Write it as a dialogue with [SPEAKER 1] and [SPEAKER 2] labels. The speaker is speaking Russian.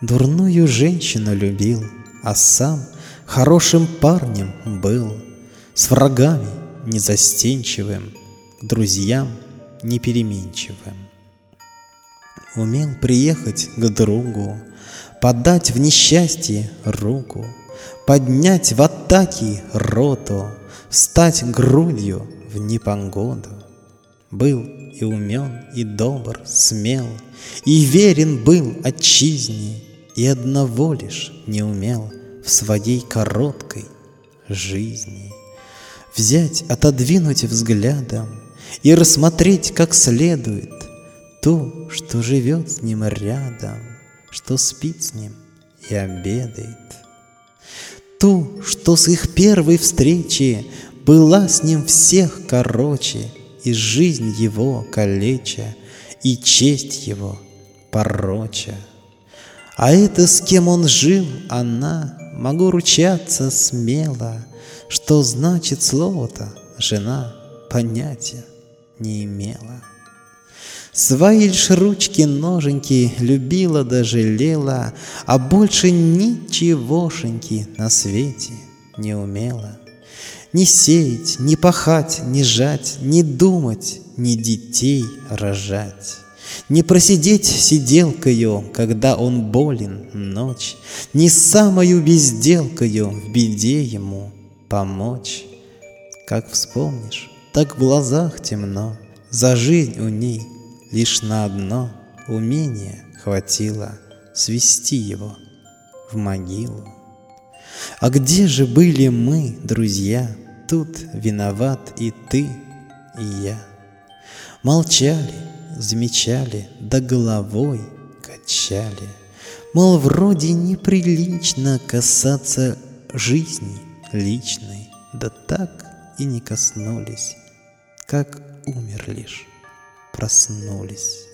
[SPEAKER 1] Дурную женщину любил, а сам хорошим парнем был, с врагами незастенчивым, к друзьям непеременчивым. Умел приехать к другу, подать в несчастье руку, поднять в атаке роту, встать грудью в непогоду. Был и умен, и добр, смел, и верен был отчизне, и одного лишь не умел в своей короткой жизни взять, отодвинуть взглядом и рассмотреть как следует ту, что живет с ним рядом, что спит с ним и обедает, ту, что с их первой встречи была с ним всех короче, и жизнь его калеча, и честь его пороча. А это, с кем он жил, она, могу ручаться смело, что значит слово-то жена, понятия не имела. Свои лишь ручки-ноженьки любила да жалела, а больше ничегошеньки на свете не умела. Ни сеять, ни пахать, ни жать, ни думать, ни детей рожать. Не просидеть сиделкою, когда он болен ночь, ни самою безделкою в беде ему помочь. Как вспомнишь, так в глазах темно, за жизнь у ней лишь на одно умение хватило свести его в могилу. А где же были мы, друзья? Тут виноват и ты, и я. Молчали, замечали, да головой качали, мол, вроде неприлично касаться жизни личной, да так и не коснулись, как умер лишь, проснулись.